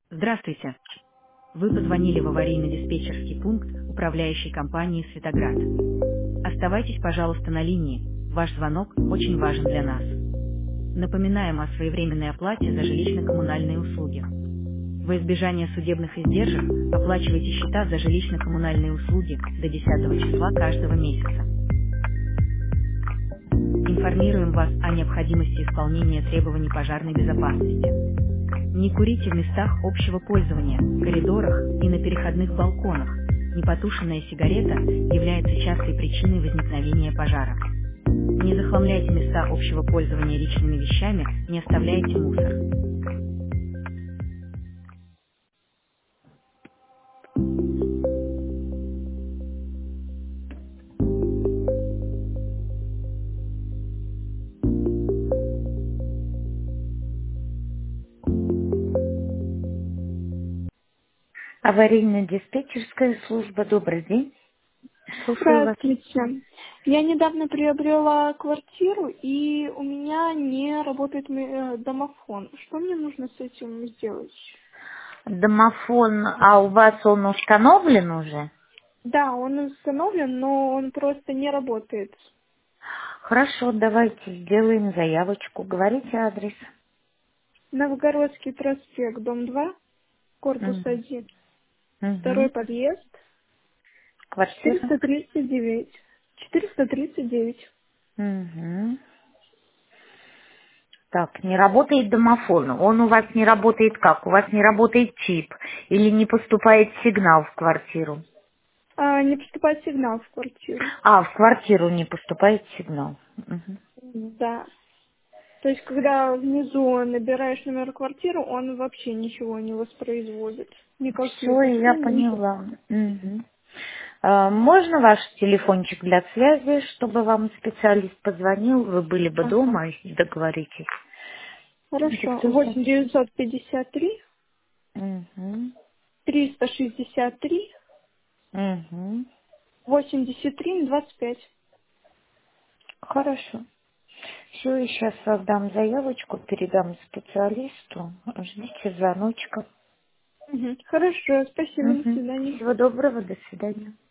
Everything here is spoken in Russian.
Здравствуйте. Вы позвонили в аварийно-диспетчерский пункт управляющей компании «Светоград». Оставайтесь, пожалуйста, на линии. Ваш звонок очень важен для нас. Напоминаем о своевременной оплате за жилищно-коммунальные услуги. Во избежание судебных издержек оплачивайте счета за жилищно-коммунальные услуги до 10 числа каждого месяца. Информируем вас о необходимости исполнения требований пожарной безопасности. Не курите в местах общего пользования, коридорах и на переходных балконах. Непотушенная сигарета является частой причиной возникновения пожара. Не захламляйте места общего пользования личными вещами, не оставляйте мусор. Аварийно-диспетчерская служба. Добрый день. Слушаю вас. Здравствуйте. Я недавно приобрела квартиру, и у меня не работает домофон. Что мне нужно с этим сделать? Домофон, а у вас он установлен уже? Да, он установлен, но он просто не работает. Хорошо, давайте сделаем заявочку. Говорите адрес. Новгородский проспект, дом 2, корпус Мгм. 1, второй Мгм. подъезд, Квартира. 439. 439. Мгм. Так, не работает домофон. Он у вас не работает как? У вас не работает чип или не поступает сигнал в квартиру? Не поступает сигнал в квартиру. А, в квартиру не поступает сигнал. Да. То есть, когда внизу набираешь номер квартиры, он вообще ничего не воспроизводит. Никакие Все, я цифры, ничего. поняла. Мгм. Можно ваш телефончик для связи, чтобы вам специалист позвонил, вы были бы Ага. дома и договоритесь? Хорошо. Диктуйте. 8 953 Мгм. 363 Мгм. 83 25. Хорошо. Все, сейчас создам заявочку, передам специалисту. Ждите звоночка. Хорошо, спасибо, до Мгм. свидания. Всего доброго, до свидания.